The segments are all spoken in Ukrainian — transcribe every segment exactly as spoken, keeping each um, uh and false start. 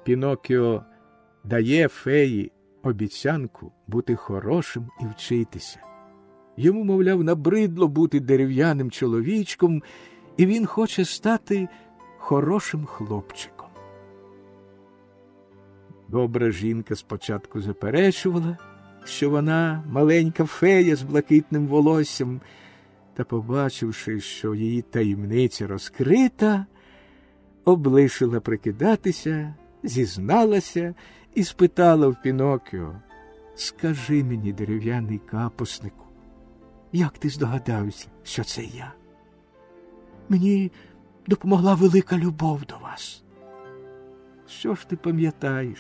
Пінокіо дає феї обіцянку бути хорошим і вчитися. Йому, мовляв, набридло бути дерев'яним чоловічком, і він хоче стати хорошим хлопчиком. Добра жінка спочатку заперечувала, що вона маленька фея з блакитним волоссям, та, побачивши, що її таємниця розкрита, облишила прикидатися, зізналася і спитала в Пінокіо: «Скажи мені, дерев'яний капуснику, як ти здогадався, що це я?» «Мені допомогла велика любов до вас». «Що ж ти пам'ятаєш?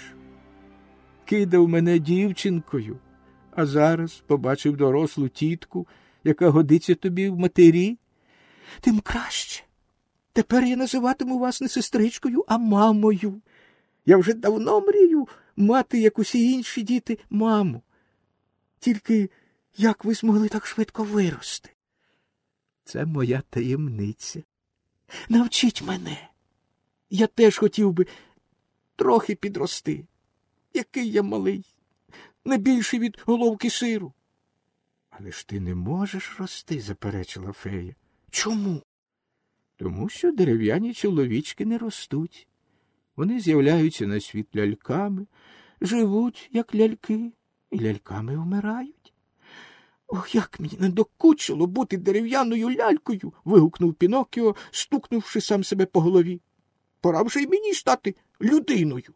Кидав мене дівчинкою, а зараз побачив дорослу тітку, яка годиться тобі в матері? Тим краще. Тепер я називатиму вас не сестричкою, а мамою. Я вже давно мрію мати, як усі інші діти, маму. Тільки як ви змогли так швидко вирости?» «Це моя таємниця. Навчіть мене. Я теж хотів би трохи підрости. Який я малий, не більший від головки сиру». «Але ж ти не можеш рости», – заперечила фея. «Чому?» «Тому що дерев'яні чоловічки не ростуть. Вони з'являються на світ ляльками, живуть, як ляльки, і ляльками вмирають». «Ох, як мені надокучило бути дерев'яною лялькою!» – вигукнув Пінокіо, стукнувши сам себе по голові. «Пора вже й мені стати людиною».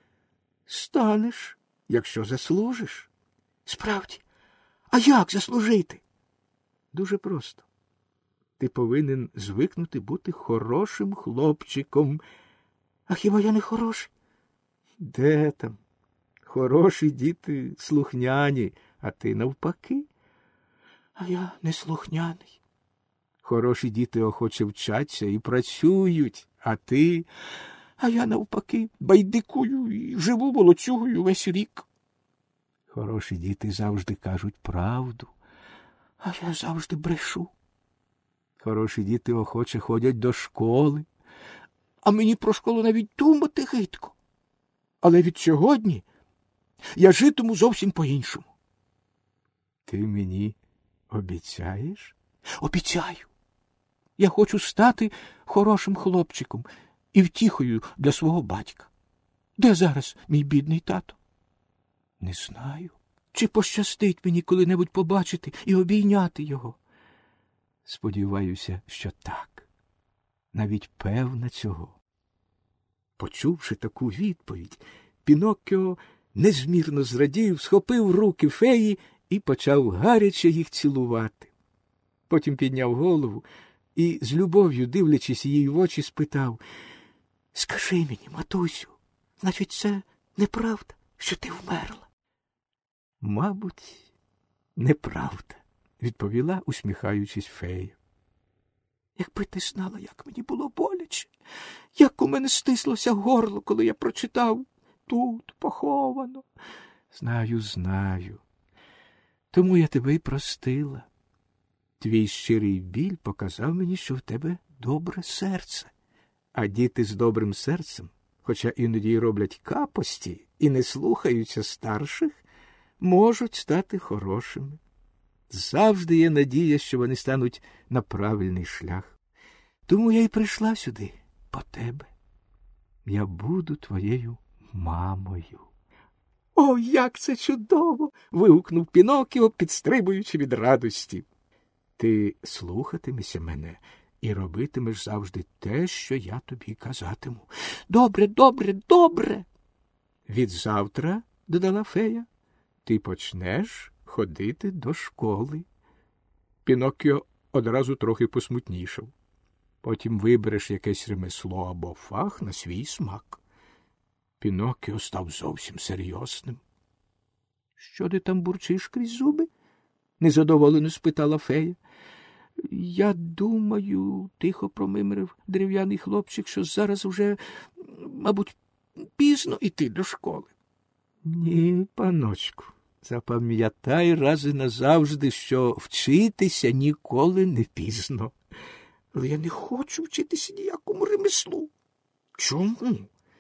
«Станеш, якщо заслужиш». «Справді, а як заслужити?» «Дуже просто. Ти повинен звикнути бути хорошим хлопчиком». «А хіба я не хороший?» «Де там? Хороші діти слухняні, а ти навпаки». «А я не слухняний». «Хороші діти охоче вчаться і працюють, а ти...» «А я навпаки байдикую і живу волоцюгою весь рік». «Хороші діти завжди кажуть правду, а я завжди брешу». «Хороші діти охоче ходять до школи, а мені про школу навіть думати гидко. Але від сьогодні я житиму зовсім по-іншому». «Ти мені обіцяєш?» «Обіцяю. Я хочу стати хорошим хлопчиком і втіхою для свого батька. Де зараз мій бідний тато?» «Не знаю. Чи пощастить мені коли-небудь побачити і обійняти його?» «Сподіваюся, що так. Навіть певна цього». Почувши таку відповідь, Пінокіо незмірно зрадів, схопив руки феї і почав гаряче їх цілувати. Потім підняв голову і, з любов'ю дивлячись їй в очі, спитав: «Скажи мені, матусю, значить, це неправда, що ти вмерла?» «Мабуть, неправда», – відповіла, усміхаючись, фея. «Якби ти знала, як мені було боляче, як у мене стислося горло, коли я прочитав: тут поховано». «Знаю, знаю. Тому я тебе й простила. Твій щирий біль показав мені, що в тебе добре серце. А діти з добрим серцем, хоча іноді й роблять капості і не слухаються старших, можуть стати хорошими. Завжди є надія, що вони стануть на правильний шлях. Тому я й прийшла сюди по тебе. Я буду твоєю мамою». «О, як це чудово!» – вигукнув Пінокіо, підстрибуючи від радості. «Ти слухатимешся мене і робитимеш завжди те, що я тобі казатиму». «Добре, добре, добре!» «Відзавтра, – додала фея, – ти почнеш ходити до школи». Пінокіо одразу трохи посмутнішав. «Потім вибереш якесь ремесло або фах на свій смак». Пінокіо став зовсім серйозним. «Що ти там бурчиш крізь зуби?» – незадоволено спитала фея. «Я думаю, – тихо промимрив дерев'яний хлопчик, – що зараз вже, мабуть, пізно йти до школи». «Ні, паночку, запам'ятай раз і назавжди, що вчитися ніколи не пізно». «Але я не хочу вчитися ніякому ремеслу». «Чому?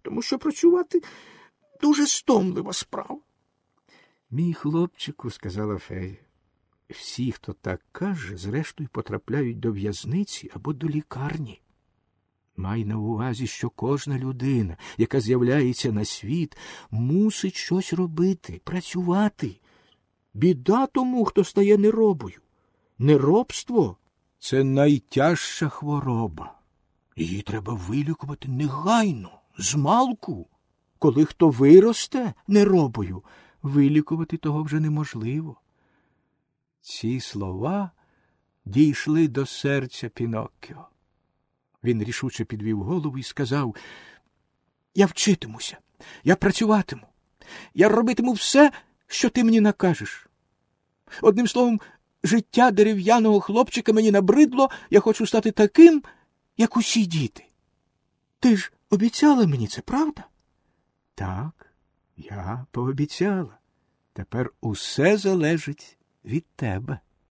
тому що працювати дуже стомлива справа. Мій хлопчику, сказала фея, всі, хто так каже, зрештою потрапляють до в'язниці або до лікарні. Май на увазі, що кожна людина, яка з'являється на світ, мусить щось робити, працювати. Біда тому, хто стає неробою. Неробство – це найтяжча хвороба. Її треба вилікувати негайно, змалку. Коли хто виросте неробою, вилікувати того вже неможливо. Ці слова дійшли до серця Піноккіо. Він рішуче підвів голову і сказав: «Я вчитимуся, я працюватиму, я робитиму все, що ти мені накажеш. Одним словом, життя дерев'яного хлопчика мені набридло, я хочу стати таким, як усі діти. Ти ж обіцяла мені це, правда?» «Так, я пообіцяла. Тепер усе залежить від тебе».